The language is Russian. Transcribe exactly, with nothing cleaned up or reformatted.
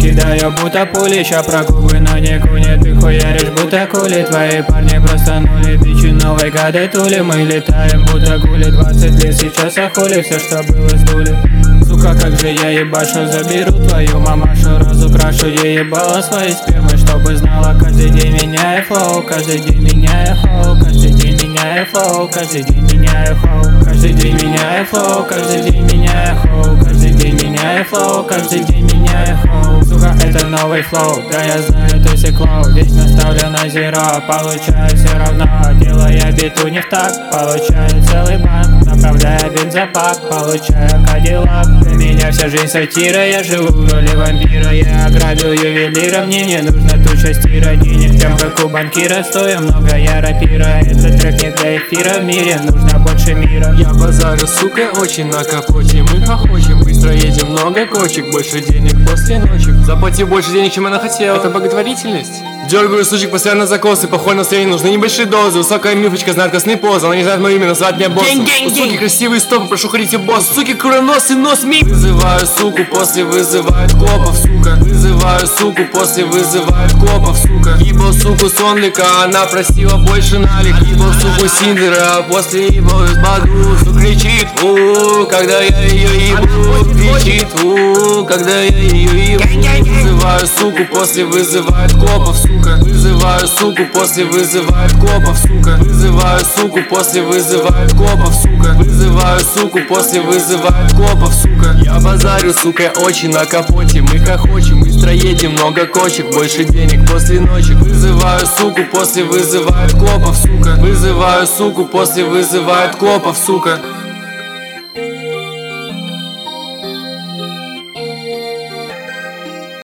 кидаю будто пули, ща про губы, но не куни. Ты хуяришь будто кули, твои парни просто нули. Бичи новой годы тули, мы летаем будто гули. Двадцать лет сейчас охули, все что было сдули. Сука, как же я ебашу, заберу твою мамашу, разукрашу ей ебало своей спермой, чтобы знала. Каждый день меняю флоу, каждый день меняю хоу, каждый день меняю флоу, каждый день меняю хоу, каждый день меняю флоу, каждый день меняю хоу, каждый день меняю флоу, каждый день меняю хоу. Сука, это новый флоу, да я знаю, ты сиклоу. Вечно ставлю на зеро, получаю все равно. Делая биту не в так, получаю целый банк. Направляя бензопак, получаю кадиллак. Для меня вся жизнь сатира, я живу в роли вампира. Я ограбил ювелира, мне не нужно туча стира. Денег тем, как у банкира, стою много, я рапира. Этот трек не для эфира, в мире нужно больше мира. Я базарю, сука, очень на капоте. Мы хохочем, быстро едем, много кочек. Больше денег после ночи. Заплатил больше денег, чем она хотела. Это благотворительность? Дергаю сучек, постоянно закосы. Похоже настроение, нужны небольшие дозы. Высокая мифочка знает красный позы. Она не знает мое имя, называет меня боссом. У суки красивые стопы, прошу ходите босс. Суки куроносый нос ми. Вызываю суку, после вызывает копов, сука. Вызываю суку, после вызывает копов, сука. Ебал суку сонлика, она просила больше налик. Ебал суку синдера, после ебал из баду. Сука кричит, у, когда я ее ебу. Кричит, у, когда я ее ебу. Вызываю суку, после вызывает копов, сука. Вызываю суку, после вызывает копов, сука. Вызываю суку, после вызывает копов, сука. Вызываю суку, после вызывает копов, сука. Я базарю, сука, очень на капоте. Мы хохочем, быстро едем, много кочек. Больше денег после ночи. Вызываю суку, после вызывает копов, сука. Вызываю суку, после вызывает копов, сука.